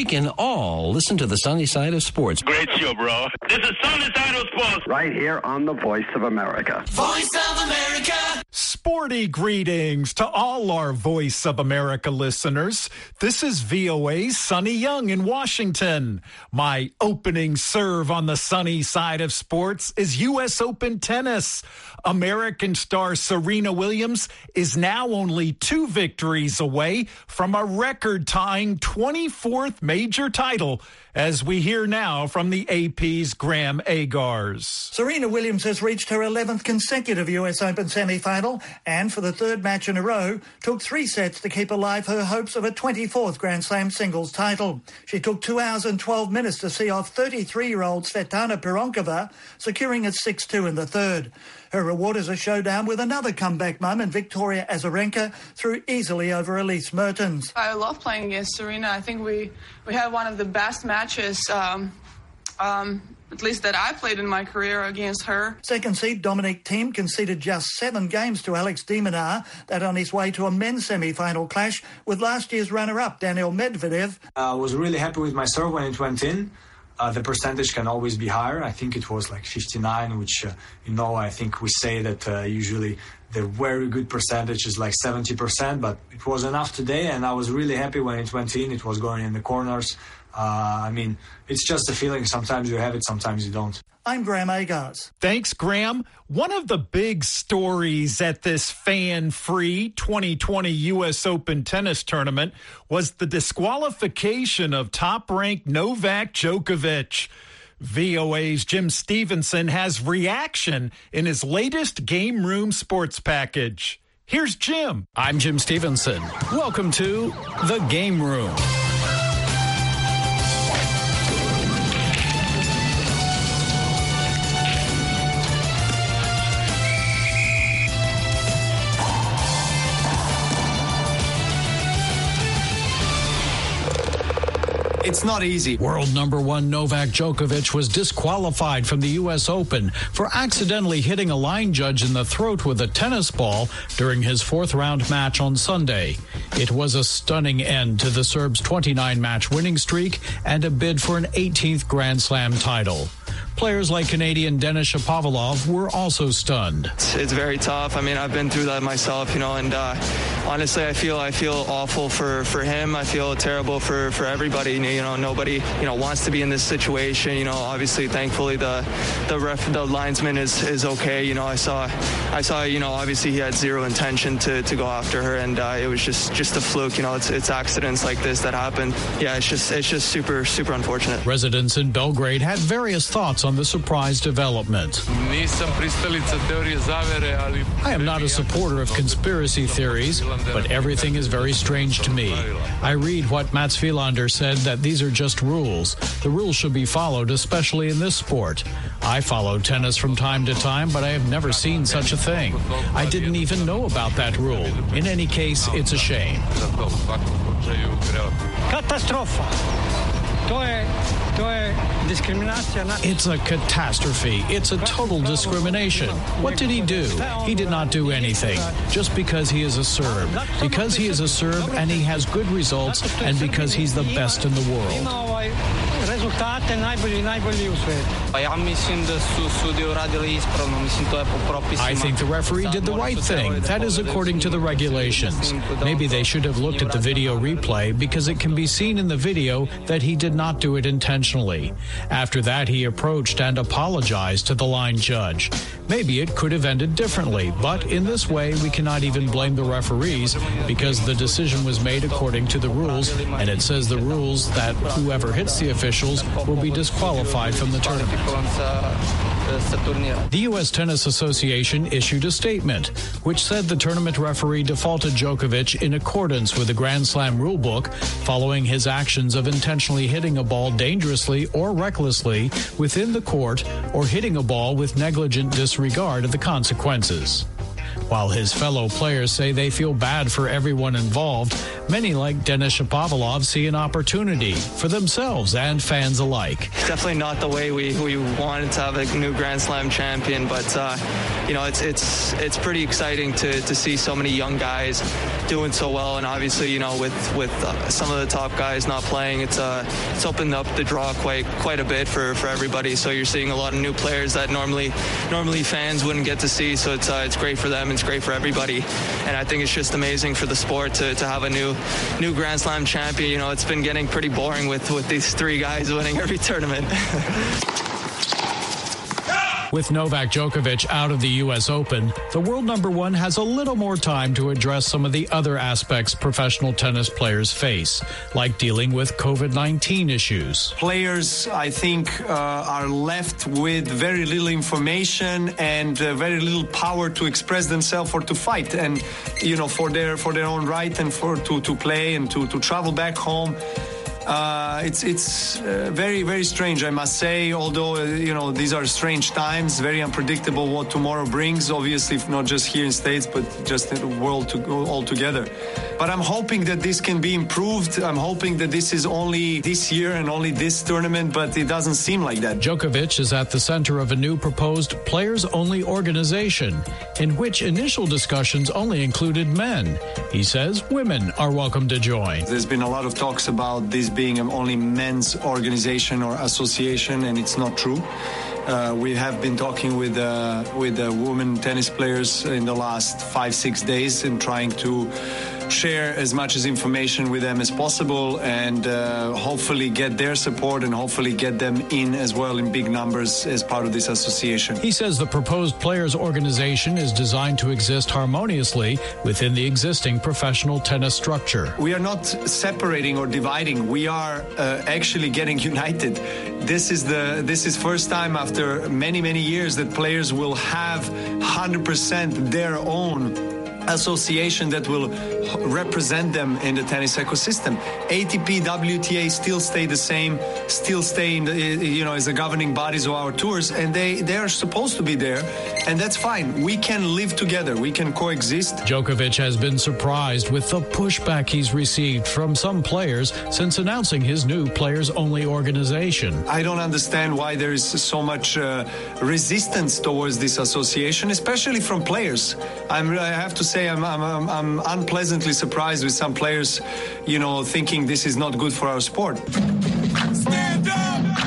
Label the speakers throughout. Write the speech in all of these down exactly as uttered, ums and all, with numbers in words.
Speaker 1: can all listen to the sunny side of sports.
Speaker 2: Great show, bro. This is Sunny Side of Sports.
Speaker 3: Right here on the Voice of America.
Speaker 4: Voice of America.
Speaker 5: Sporty greetings to all our Voice of America listeners. This is V O A's Sonny Young in Washington. My opening serve on the sunny side of sports is U S Open tennis. American star Serena Williams is now only two victories away from a record-tying twenty-fourth major title, as we hear now from the A P's Graham Agars.
Speaker 6: Serena Williams has reached her eleventh consecutive U S Open semi-final and for the third match in a row took three sets to keep alive her hopes of a twenty-fourth Grand Slam singles title. She took two hours and twelve minutes to see off thirty-three-year-old Svetlana Pironkova, securing a six two in the third. Her reward is a showdown with another comeback mum in Victoria Azarenka through easily over Elise Mertens.
Speaker 7: I love playing against Serena. I think we, we had one of the best matches, um, um, at least that I played in my career against her.
Speaker 6: Second seed Dominic Thiem conceded just seven games to Alex de Minaur, that on his way to a men's semi-final clash with last year's runner-up Daniil Medvedev.
Speaker 8: I was really happy with my serve when it went in. Uh, the percentage can always be higher. I think it was like fifty-nine, which, uh, you know, I think we say that uh, usually the very good percentage is like seventy percent, but it was enough today, and I was really happy when it went in. It was going in the corners. Uh, I mean, it's just a feeling. Sometimes you have it, sometimes you don't.
Speaker 6: I'm Graham Agars.
Speaker 5: Thanks, Graham. One of the big stories at this fan-free twenty twenty U S Open tennis tournament was the disqualification of top-ranked Novak Djokovic. V O A's Jim Stevenson has reaction in his latest Game Room Sports package. Here's Jim.
Speaker 9: I'm Jim Stevenson. Welcome to The Game Room. It's not easy. World number one Novak Djokovic was disqualified from the U S Open for accidentally hitting a line judge in the throat with a tennis ball during his fourth round match on Sunday. It was a stunning end to the Serb's twenty-nine match winning streak and a bid for an eighteenth Grand Slam title. Players like Canadian Denis Shapovalov were also stunned.
Speaker 10: It's, it's very tough. I mean, I've been through that myself, you know, and uh, honestly, I feel I feel awful for, for him. I feel terrible for, for everybody. You know, nobody, you know, wants to be in this situation. You know, obviously, thankfully, the the ref, the linesman is, is okay. You know, I saw, I saw, you know, obviously he had zero intention to, to go after her, and uh, it was just, just a fluke. You know, it's it's accidents like this that happen. Yeah, it's just it's just super super unfortunate.
Speaker 9: Residents in Belgrade had various thoughts on the surprise development. I am not a supporter of conspiracy theories, but everything is very strange to me. I read what Mats Wilander said, that these are just rules. The rules should be followed, especially in this sport. I follow tennis from time to time, but I have never seen such a thing. I didn't even know about that rule. In any case, it's a shame.
Speaker 11: Katastrofa.
Speaker 9: It's a catastrophe. It's a total discrimination. What did he do? He did not do anything. Just because he is a Serb. Because he is a Serb and he has good results and because he's the best in the world. I think the referee did the right thing. That is according to the regulations. Maybe they should have looked at the video replay because it can be seen in the video that he did not do it intentionally. After that, he approached and apologized to the line judge. Maybe it could have ended differently, but in this way, we cannot even blame the referees because the decision was made according to the rules, and it says the rules that whoever hits the officials will be disqualified from the tournament. The U S Tennis Association issued a statement, which said the tournament referee defaulted Djokovic in accordance with the Grand Slam rulebook following his actions of intentionally hitting a ball dangerously or recklessly within the court or hitting a ball with negligent disregard of the consequences. While his fellow players say they feel bad for everyone involved, many like Denis Shapovalov see an opportunity for themselves and fans alike.
Speaker 10: Definitely not the way we, we wanted to have a new Grand Slam champion, but uh, you know, it's it's it's pretty exciting to, to see so many young guys doing so well, and obviously, you know, with with uh, some of the top guys not playing, it's uh it's opened up the draw quite quite a bit for, for everybody. So you're seeing a lot of new players that normally normally fans wouldn't get to see. So it's uh, it's great for them. It's great for everybody, and I think it's just amazing for the sport to, to have a new new Grand Slam champion. You know, it's been getting pretty boring with with these three guys winning every tournament.
Speaker 9: With Novak Djokovic out of the U S Open, the world number one has a little more time to address some of the other aspects professional tennis players face, like dealing with COVID nineteen issues.
Speaker 4: Players, I think, uh, are left with very little information and uh, very little power to express themselves or to fight, and you know, for their for their own right and for to, to play and to, to travel back home. Uh, it's it's uh, very, very strange, I must say, although, uh, you know, these are strange times, very unpredictable what tomorrow brings, obviously, not just here in States, but just in the world to go altogether. But I'm hoping that this can be improved. I'm hoping that this is only this year and only this tournament, but it doesn't seem like that.
Speaker 9: Djokovic is at the center of a new proposed players-only organization, in which initial discussions only included men. He says women are welcome to join.
Speaker 4: There's been a lot of talks about this being an only men's organization or association, and it's not true. Uh, we have been talking with uh, with uh, women tennis players in the last five, six days and trying to share as much as information with them as possible, and uh, hopefully get their support and hopefully get them in as well in big numbers as part of this association.
Speaker 9: He says the proposed players organization is designed to exist harmoniously within the existing professional tennis structure.
Speaker 4: We are not separating or dividing. We are uh, actually getting united. This is the this is first time after many, many years that players will have one hundred percent their own association that will represent them in the tennis ecosystem. A T P, W T A still stay the same, still stay in the, you know, as the governing bodies of our tours, and they, they are supposed to be there, and that's fine. We can live together. We can coexist.
Speaker 9: Djokovic has been surprised with the pushback he's received from some players since announcing his new players-only organization.
Speaker 4: I don't understand why there is so much uh, resistance towards this association, especially from players. I'm, I have to say I'm, I'm, I'm unpleasantly surprised with some players, you know, thinking this is not good for our sport.
Speaker 9: Stand up!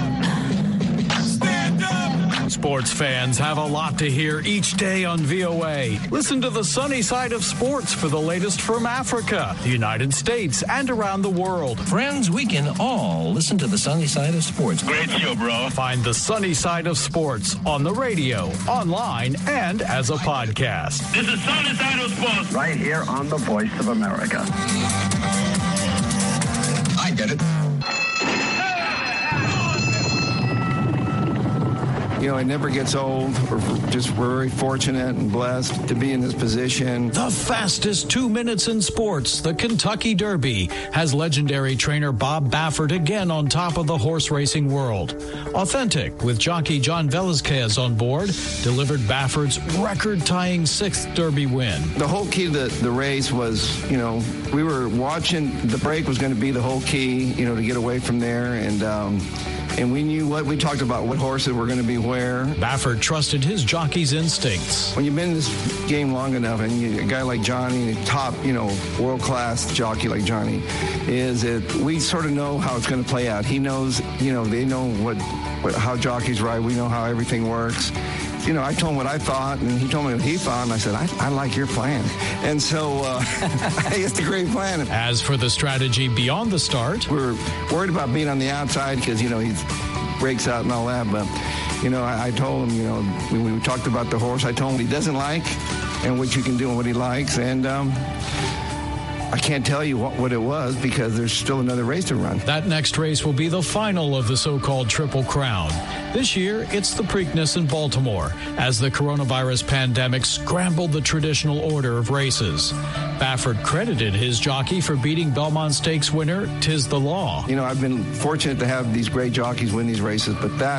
Speaker 9: Stand up! Sports fans have a lot to hear each day on V O A. Listen to the sunny side of sports for the latest from Africa, the United States, and around the world.
Speaker 1: Friends, we can all listen to the sunny side of sports.
Speaker 2: Great show, bro.
Speaker 9: Find the sunny side of sports on the radio, online, and as a podcast.
Speaker 2: This is Sunny Side of Sports.
Speaker 3: Right here on the Voice of America.
Speaker 12: I get it. You know, it never gets old. We're just we're very fortunate and blessed to be in this position.
Speaker 9: The fastest two minutes in sports, the Kentucky Derby, has legendary trainer Bob Baffert again on top of the horse racing world. Authentic, with jockey John Velazquez on board, delivered Baffert's record-tying sixth Derby win.
Speaker 12: The whole key to the, the race was, you know, we were watching, the break was going to be the whole key, you know, to get away from there, and um, and we knew what we talked about, what horses were going to be where.
Speaker 9: Baffert trusted his jockey's instincts.
Speaker 12: When you've been in this game long enough, and you, a guy like Johnny, a top, you know, world-class jockey like Johnny, is that we sort of know how it's going to play out. He knows, you know, they know what, what how jockeys ride. We know how everything works. You know, I told him what I thought, and he told me what he thought, and I said, I, I like your plan. And so uh, it's a great plan.
Speaker 9: As for the strategy beyond the start,
Speaker 12: we're worried about being on the outside because, you know, he breaks out and all that. But, you know, I, I told him, you know, when we talked about the horse, I told him what he doesn't like and what you can do and what he likes. And um, I can't tell you what, what it was because there's still another race to run.
Speaker 9: That next race will be the final of the so-called Triple Crown. This year, it's the Preakness in Baltimore, as the coronavirus pandemic scrambled the traditional order of races. Baffert credited his jockey for beating Belmont Stakes winner Tiz the Law.
Speaker 12: You know, I've been fortunate to have these great jockeys win these races, but that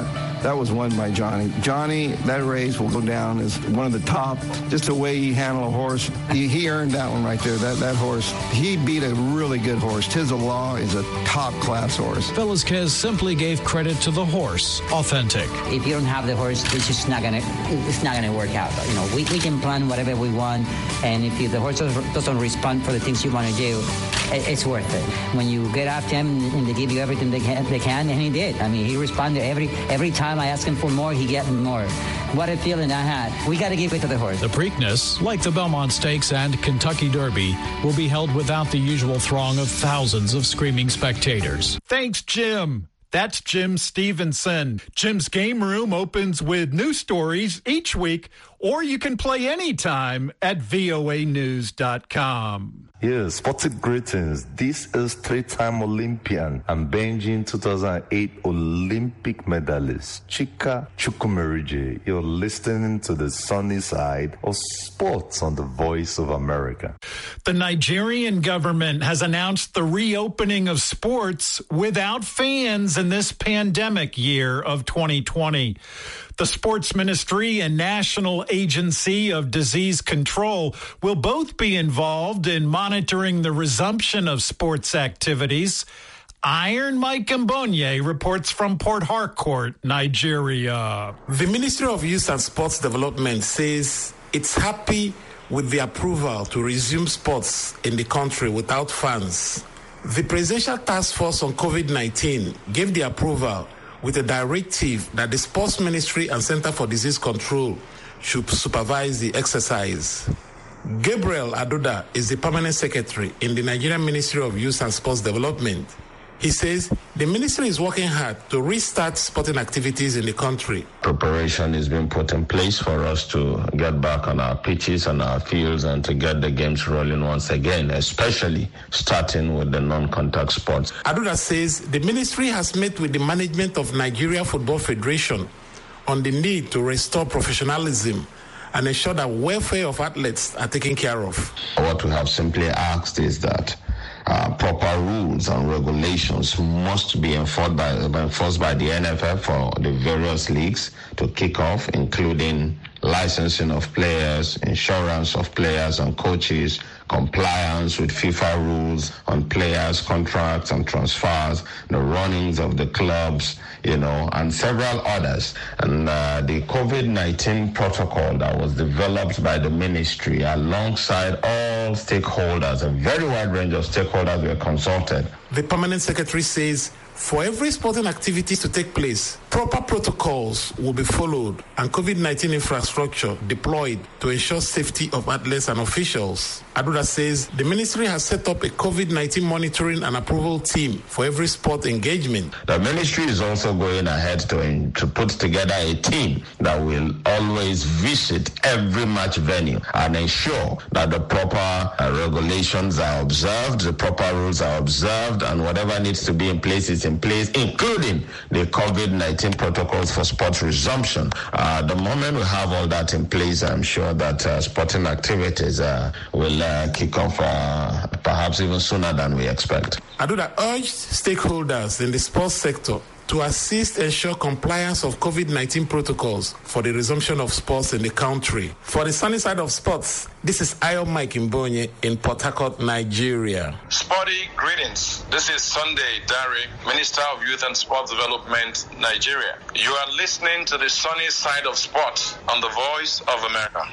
Speaker 12: that was won by Johnny. Johnny, that race will go down as one of the top. Just the way he handled a horse, he, he earned that one right there. That that horse, he beat a really good horse. Tiz the Law is a top-class horse.
Speaker 9: Velázquez simply gave credit to the horse. Authentic.
Speaker 13: If you don't have the horse, it's just not gonna. It's not gonna work out. You know, we, we can plan whatever we want, and if you, the horse doesn't respond for the things you want to do, it, it's worth it. When you get after him and they give you everything they can, they can, and he did. I mean, he responded every every time I asked him for more, he got more. What a feeling I had. We got to give it to the horse.
Speaker 9: The Preakness, like the Belmont Stakes and Kentucky Derby, will be held without the usual throng of thousands of screaming spectators.
Speaker 5: Thanks, Jim. That's Jim Stevenson. Jim's Game Room opens with news stories each week, or you can play anytime at V O A news dot com.
Speaker 14: Yes, sporting greetings. This is three-time Olympian and Beijing two thousand eight Olympic medalist Chika Chukwumerije. You're listening to the sunny side of sports on the Voice of America.
Speaker 5: The Nigerian government has announced the reopening of sports without fans in this pandemic year of twenty twenty. The Sports Ministry and National Agency of Disease Control will both be involved in monitoring the resumption of sports activities. Iron Mike Mbonye reports from Port Harcourt, Nigeria.
Speaker 15: The Ministry of Youth and Sports Development says it's happy with the approval to resume sports in the country without fans. The Presidential Task Force on COVID nineteen gave the approval with a directive that the Sports Ministry and Center for Disease Control should supervise the exercise. Gabriel Aduda is the permanent secretary in the Nigerian Ministry of Youth and Sports Development. He says the ministry is working hard to restart sporting activities in the country.
Speaker 16: Preparation is being put in place for us to get back on our pitches and our fields and to get the games rolling once again, especially starting with the non-contact sports.
Speaker 15: Aduda says the ministry has met with the management of Nigeria Football Federation on the need to restore professionalism and ensure that welfare of athletes are taken care of.
Speaker 16: What we have simply asked is that Uh, proper rules and regulations must be enforced by, enforced by the N F F for the various leagues to kick off, including licensing of players, insurance of players and coaches, compliance with FIFA rules on players' contracts and transfers, the runnings of the clubs, you know, and several others. And uh, the COVID nineteen protocol that was developed by the ministry alongside all stakeholders, a very wide range of stakeholders were consulted.
Speaker 15: The permanent secretary says for every sporting activity to take place, proper protocols will be followed and COVID nineteen infrastructure deployed to ensure safety of athletes and officials. Aduda says the ministry has set up a COVID nineteen monitoring and approval team for every sport engagement.
Speaker 16: The ministry is also going ahead to, to put together a team that will always visit every match venue and ensure that the proper uh, regulations are observed, the proper rules are observed, and whatever needs to be in place is in place, including the COVID nineteen protocols for sports resumption. Uh, the moment we have all that in place, I'm sure that uh, sporting activities uh, will uh, kick off uh, perhaps even sooner than we expect.
Speaker 15: Aduda urged stakeholders in the sports sector to assist ensure compliance of COVID nineteen protocols for the resumption of sports in the country. For the sunny side of sports, this is Iron Mike Mbonye in Port Harcourt, Nigeria.
Speaker 2: Sporty greetings. This is Sunday Derrick, Minister of Youth and Sports Development, Nigeria. You are listening to the sunny side of sports on the Voice of America.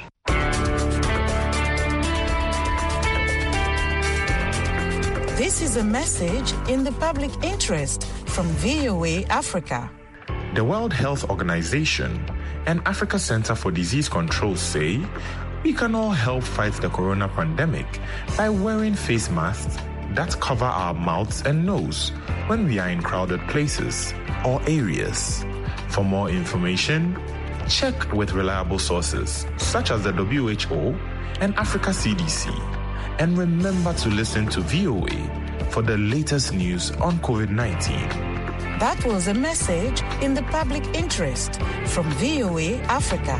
Speaker 17: This is a message in the public interest from V O A Africa.
Speaker 18: The World Health Organization and Africa Center for Disease Control say we can all help fight the corona pandemic by wearing face masks that cover our mouths and nose when we are in crowded places or areas. For more information, check with reliable sources such as the W H O and Africa C D C. And remember to listen to V O A for the latest news on COVID nineteen.
Speaker 17: That was a message in the public interest from V O A Africa.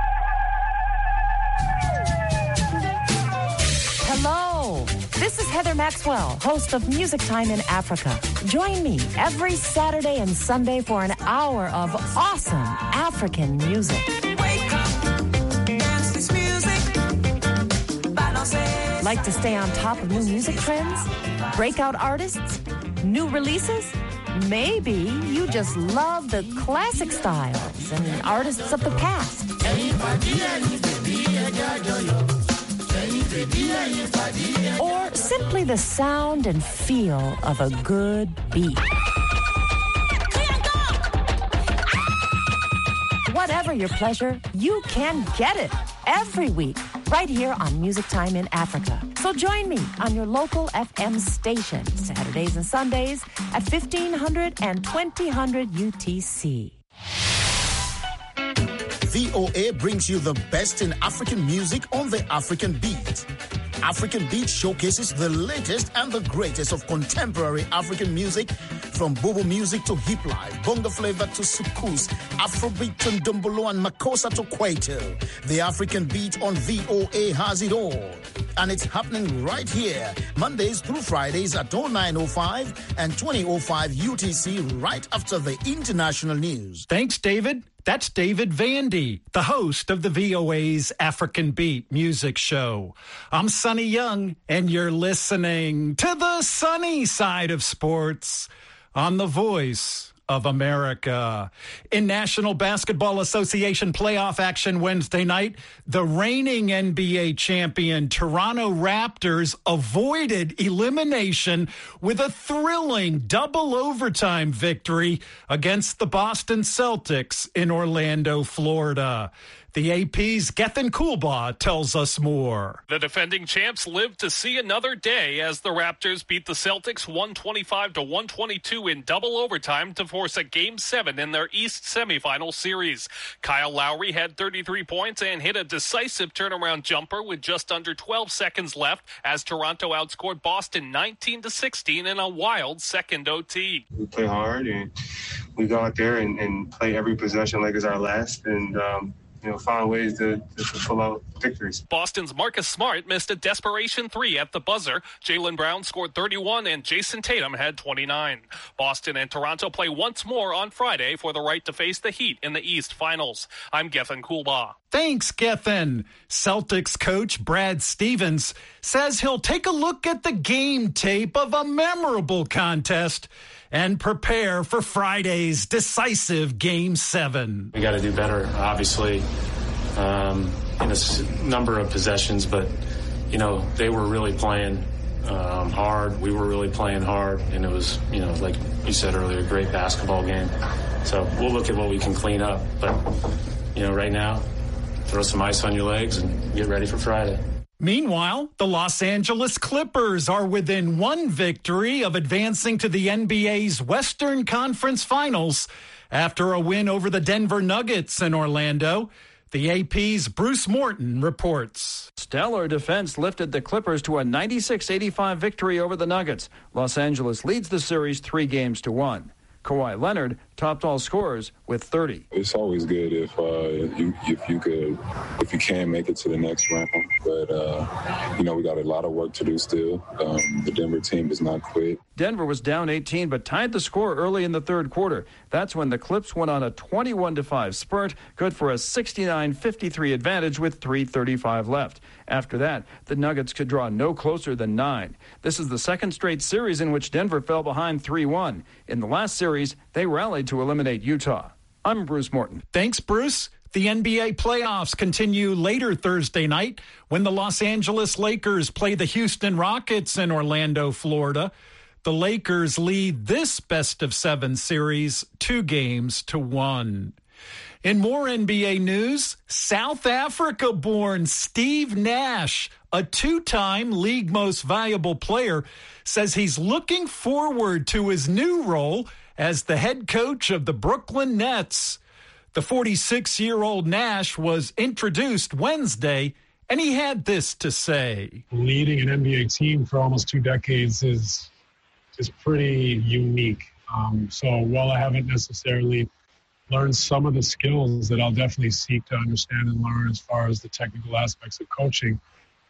Speaker 19: Hello, this is Heather Heather Maxwell, host of Music Time in Africa. Join me every Saturday and Sunday for an hour of awesome African music.
Speaker 20: Wake up, dance this music, balance.
Speaker 19: Like to stay on top of new music trends? Breakout artists? New releases? Maybe you just love the classic styles and artists of the past. Or simply the sound and feel of a good beat. Whatever your pleasure, you can get it every week right here on Music Time in Africa. So join me on your local F M station, Saturdays and Sundays at fifteen hundred and twenty hundred U T C.
Speaker 21: V O A brings you the best in African music on the African Beat. African Beat showcases the latest and the greatest of contemporary African music, from bobo music to hip life, bongo flavor to soukous, Afrobeat and dumbolo and makossa to kwaito. The African Beat on V O A has it all. And it's happening right here, Mondays through Fridays at oh nine oh five and twenty oh five U T C, right after the international news.
Speaker 5: Thanks, David. That's David Vandy, the host of the V O A's African Beat music show. I'm Sonny Young, and you're listening to the sunny side of sports on the Voice of America. In National Basketball Association playoff action Wednesday night, the reigning N B A champion Toronto Raptors avoided elimination with a thrilling double overtime victory against the Boston Celtics in Orlando, Florida. The A P's Gethin Coolbaugh tells us more.
Speaker 22: The defending champs lived to see another day as the Raptors beat the Celtics one twenty-five to one twenty-two in double overtime to force a Game seven in their East semifinal series. Kyle Lowry had thirty-three points and hit a decisive turnaround jumper with just under twelve seconds left as Toronto outscored Boston nineteen to sixteen in a wild second O T.
Speaker 23: We play hard and we go out there and, and play every possession like it's our last, and um, you know, find ways to, to, to pull out victories.
Speaker 22: Boston's Marcus Smart missed a desperation three at the buzzer. Jaylen Brown scored thirty-one and Jason Tatum had twenty-nine. Boston and Toronto play once more on Friday for the right to face the Heat in the East Finals. I'm Gethin Coolbaugh.
Speaker 5: Thanks, Gethin. Celtics coach Brad Stevens says he'll take a look at the game tape of a memorable contest and prepare for Friday's decisive Game seven.
Speaker 24: We got to do better, obviously, um, in a number of possessions, but, you know, they were really playing um, hard. We were really playing hard, and it was, you know, like you said earlier, a great basketball game. So we'll look at what we can clean up. But, you know, right now, throw some ice on your legs and get ready for Friday.
Speaker 5: Meanwhile, the Los Angeles Clippers are within one victory of advancing to the N B A's Western Conference Finals after a win over the Denver Nuggets in Orlando. The A P's Bruce Morton reports.
Speaker 25: Stellar defense lifted the Clippers to a ninety-six eighty-five victory over the Nuggets. Los Angeles leads the series three games to one. Kawhi Leonard topped all scorers with thirty.
Speaker 26: It's always good if uh, you if you could if you can make it to the next round. But uh, you know, we got a lot of work to do still. Um, the Denver team does not quit.
Speaker 25: Denver was down eighteen, but tied the score early in the third quarter. That's when the Clips went on a twenty-one to five spurt, good for a sixty-nine fifty-three advantage with three thirty-five left. After that, the Nuggets could draw no closer than nine. This is the second straight series in which Denver fell behind three one. In the last series, they rallied to eliminate Utah. I'm Bruce Morton.
Speaker 5: Thanks, Bruce. The N B A playoffs continue later Thursday night when the Los Angeles Lakers play the Houston Rockets in Orlando, Florida. The Lakers lead this best-of-seven series two games to one. In more N B A news, South Africa-born Steve Nash, a two-time League Most Valuable Player, says he's looking forward to his new role as the head coach of the Brooklyn Nets. The forty-six-year-old Nash was introduced Wednesday, and he had this to say.
Speaker 27: Leading an N B A team for almost two decades is is pretty unique. Um, so while I haven't necessarily learned some of the skills that I'll definitely seek to understand and learn as far as the technical aspects of coaching,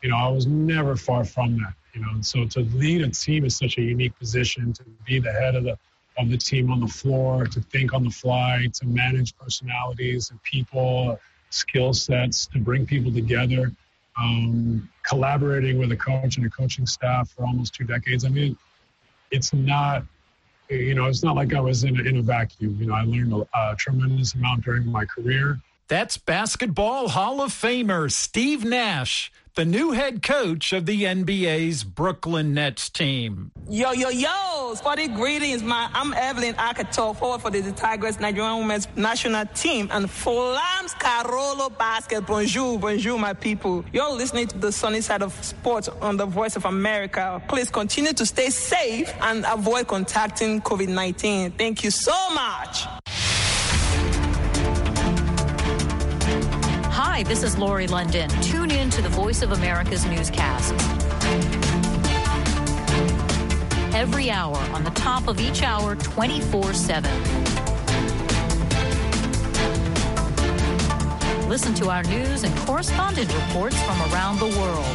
Speaker 27: you know, I was never far from that, you know. And so to lead a team is such a unique position, to be the head of the of the team on the floor, to think on the fly, to manage personalities and people, skill sets, to bring people together, um, collaborating with a coach and a coaching staff for almost two decades. I mean, it's not, you know, it's not like I was in a, in a vacuum. You know, I learned a, a tremendous amount during my career.
Speaker 5: That's Basketball Hall of Famer Steve Nash, the new head coach of the N B A's Brooklyn Nets team.
Speaker 1: Yo, yo, yo, sporty greetings, man. I'm Evelyn Akato, forward for the Tigers Nigerian women's national team, and Flams Carolo Basket. Bonjour, bonjour, my people. You're listening to the sunny side of sports on the Voice of America. Please continue to stay safe and avoid contacting COVID nineteen. Thank you so much.
Speaker 4: Hi, this is Lori London. Tune in to the Voice of America's newscast. Every hour, on the top of each hour, twenty-four seven. Listen to our news and correspondent reports from around the world.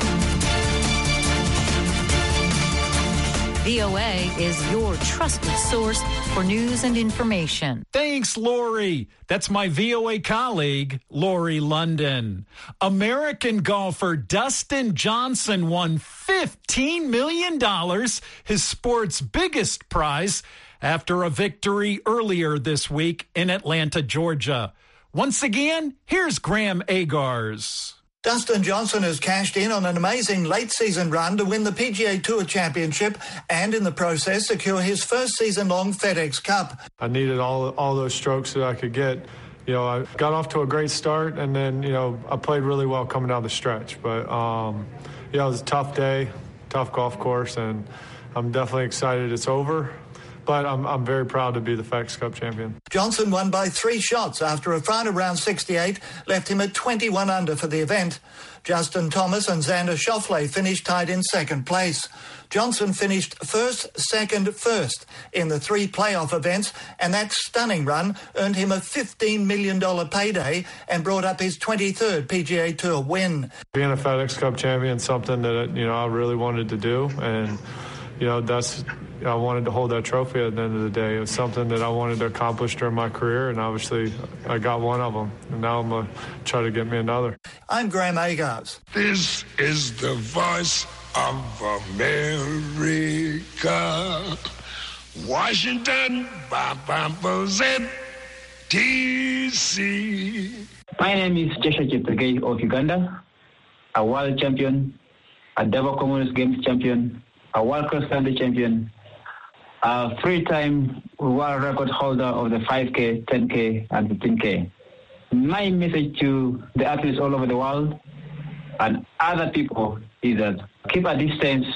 Speaker 4: V O A is your trusted source for news and information.
Speaker 5: Thanks, Lori. That's my V O A colleague, Lori London. American golfer Dustin Johnson won fifteen million dollars, his sport's biggest prize, after a victory earlier this week in Atlanta, Georgia. Once again, here's Graham Agars.
Speaker 6: Dustin Johnson has cashed in on an amazing late-season run to win the P G A Tour Championship and, in the process, secure his first season-long FedEx Cup.
Speaker 7: I needed all all those strokes that I could get. You know, I got off to a great start, and then, you know, I played really well coming down the stretch. But, um, yeah, it was a tough day, tough golf course, and I'm definitely excited it's over. But I'm, I'm very proud to be the FedEx Cup champion.
Speaker 6: Johnson won by three shots after a final round sixty-eight left him at twenty-one under for the event. Justin Thomas and Xander Schauffele finished tied in second place. Johnson finished first, second, first in the three playoff events, and that stunning run earned him a fifteen million dollars payday and brought up his twenty-third P G A Tour win.
Speaker 7: Being a FedEx Cup champion is something that, you know, I really wanted to do, and, you know, that's... I wanted to hold that trophy at the end of the day. It was something that I wanted to accomplish during my career, and obviously I got one of them, and now I'm going to try to get me another.
Speaker 6: I'm Graham Agars.
Speaker 8: This is the Voice of America. Washington, D C.
Speaker 10: My name is Joshua Cheptegei of Uganda, a world champion, a double Commonwealth Games champion, a world cross-country champion, a three-time world record holder of the five K, ten K, and fifteen K. My message to the athletes all over the world and other people is that keep a distance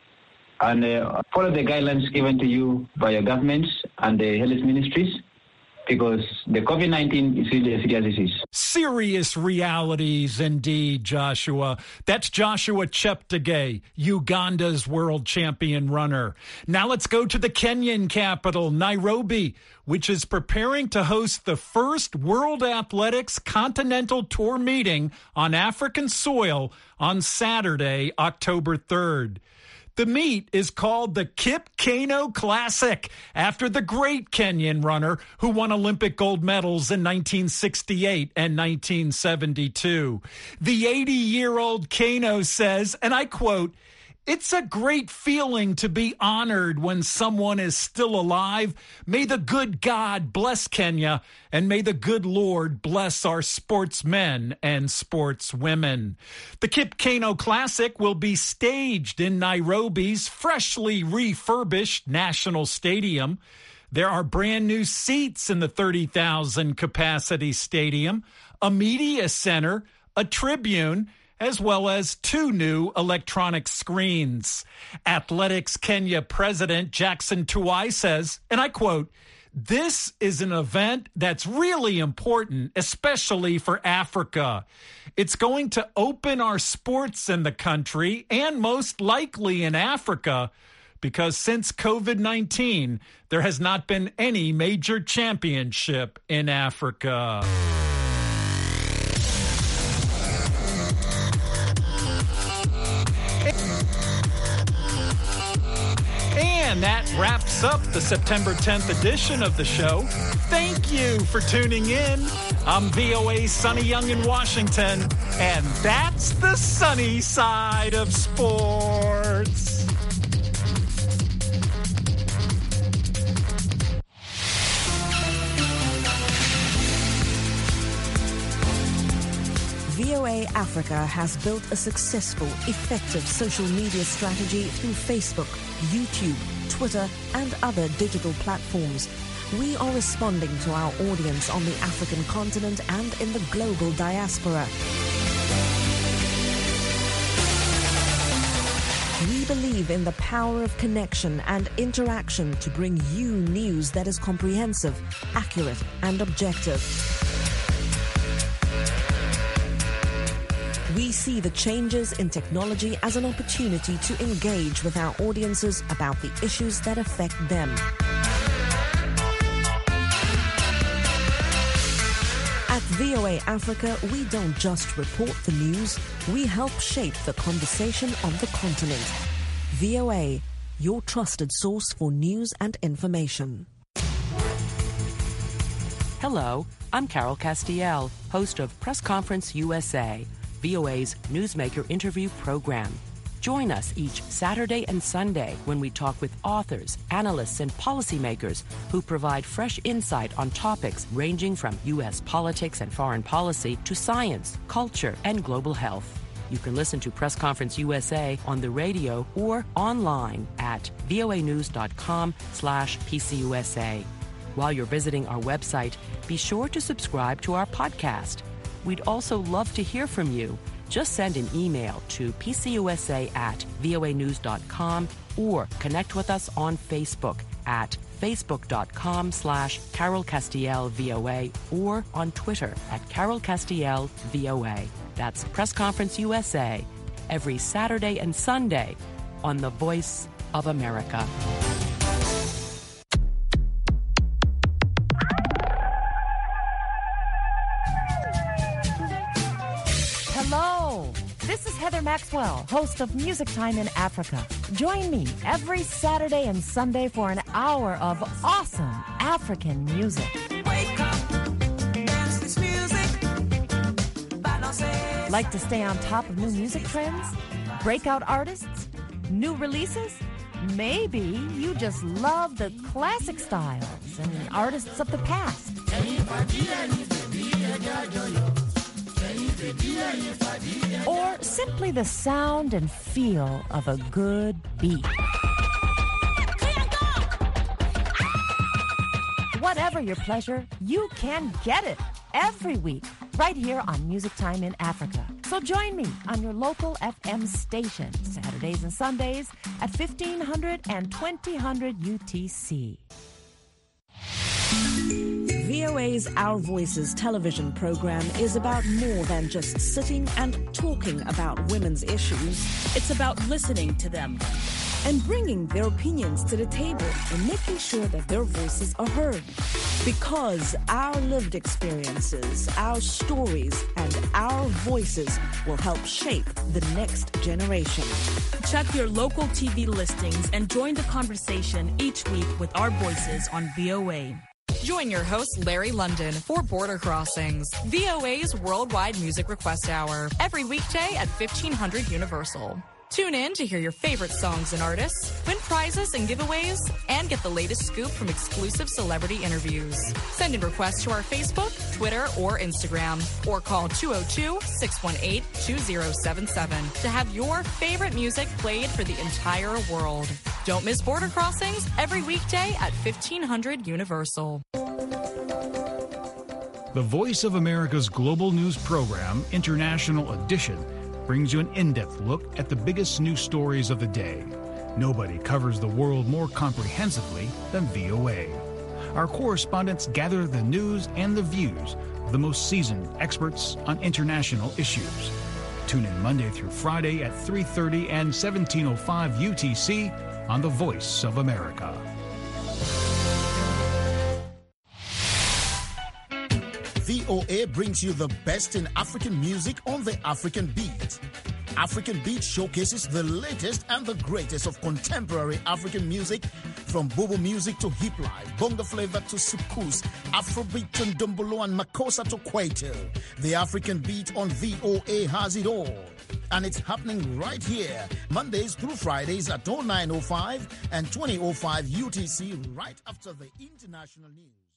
Speaker 10: and uh, follow the guidelines given to you by your governments and the health ministries, because the COVID nineteen is really a serious disease.
Speaker 5: Serious realities indeed, Joshua. That's Joshua Cheptegei, Uganda's world champion runner. Now let's go to the Kenyan capital, Nairobi, which is preparing to host the first World Athletics Continental Tour meeting on African soil on Saturday, October third. The meet is called the Kip Keino Classic, after the great Kenyan runner who won Olympic gold medals in nineteen sixty-eight and nineteen seventy-two. The eighty-year-old Keino says, and I quote, "It's a great feeling to be honored when someone is still alive. May the good God bless Kenya, and may the good Lord bless our sportsmen and sportswomen." The Kip Keino Classic will be staged in Nairobi's freshly refurbished National Stadium. There are brand new seats in the thirty thousand capacity stadium, a media center, a tribune, as well as two new electronic screens. Athletics Kenya President Jackson Tuwai says, and I quote, "This is an event that's really important, especially for Africa. It's going to open our sports in the country and most likely in Africa, because since COVID nineteen, there has not been any major championship in Africa." And that wraps up the September tenth edition of the show. Thank you for tuning in. I'm V O A's Sonny Young in Washington, and that's the sunny side of sports.
Speaker 3: V O A Africa has built a successful, effective social media strategy through Facebook, YouTube, Twitter, and other digital platforms. We are responding to our audience on the African continent and in the global diaspora. We believe in the power of connection and interaction to bring you news that is comprehensive, accurate, and objective. We see the changes in technology as an opportunity to engage with our audiences about the issues that affect them. At V O A Africa, we don't just report the news, we help shape the conversation on the continent. V O A, your trusted source for news and information.
Speaker 9: Hello, I'm Carol Castiel, host of Press Conference U S A, V O A's Newsmaker interview program. Join us each Saturday and Sunday when we talk with authors, analysts, and policymakers who provide fresh insight on topics ranging from U S politics and foreign policy to science, culture, and global health. You can listen to Press Conference U S A on the radio or online at voanews.com slash PCUSA. While you're visiting our website, be sure to subscribe to our podcast. We'd also love to hear from you. Just send an email to pcusa at voanews.com or connect with us on Facebook at facebook.com slash Carol Castiel VOA or on Twitter at Carol Castiel VOA. That's Press Conference U S A every Saturday and Sunday on The Voice of America.
Speaker 19: Hello, this is Heather Maxwell, host of Music Time in Africa. Join me every Saturday and Sunday for an hour of awesome African music.
Speaker 20: Wake up, dance this music, balance.
Speaker 19: Like to stay on top of new music trends? Breakout artists? New releases? Maybe you just love the classic styles and artists of the past. Or simply the sound and feel of a good beat. Whatever your pleasure, you can get it every week right here on Music Time in Africa. So join me on your local F M station Saturdays and Sundays at fifteen hundred and twenty hundred U T C.
Speaker 3: V O A's Our Voices television program is about more than just sitting and talking about women's issues.
Speaker 11: It's about listening to them
Speaker 3: and bringing their opinions to the table and making sure that their voices are heard. Because our lived experiences, our stories, and our voices will help shape the next generation.
Speaker 11: Check your local T V listings and join the conversation each week with our voices on V O A.
Speaker 12: Join your host, Larry London, for Border Crossings, V O A's Worldwide Music Request Hour, every weekday at fifteen hundred Universal. Tune in to hear your favorite songs and artists, win prizes and giveaways, and get the latest scoop from exclusive celebrity interviews. Send in requests to our Facebook, Twitter, or Instagram, or call two oh two, six one eight, two oh seven seven to have your favorite music played for the entire world. Don't miss Border Crossings every weekday at fifteen hundred Universal.
Speaker 13: The Voice of America's global news program, International Edition, brings you an in-depth look at the biggest news stories of the day. Nobody covers the world more comprehensively than V O A. Our correspondents gather the news and the views of the most seasoned experts on international issues. Tune in Monday through Friday at three thirty and seventeen oh five U T C on The Voice of America.
Speaker 21: V O A brings you the best in African music on the African beat. African Beat showcases the latest and the greatest of contemporary African music, from bobo music to hip life, bongo flavor to soukous, Afrobeat to ndombolo and makossa to kwaito. The African Beat on V O A has it all. And it's happening right here, Mondays through Fridays at oh nine oh five and twenty oh five U T C, right after the international news.